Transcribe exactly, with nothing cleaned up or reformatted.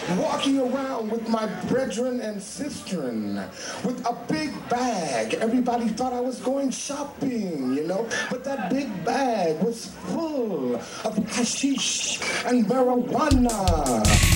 walking around with my brethren and sistren with a big bag. Everybody thought I was going shopping, you know, but that big bag was full of hashish and marijuana.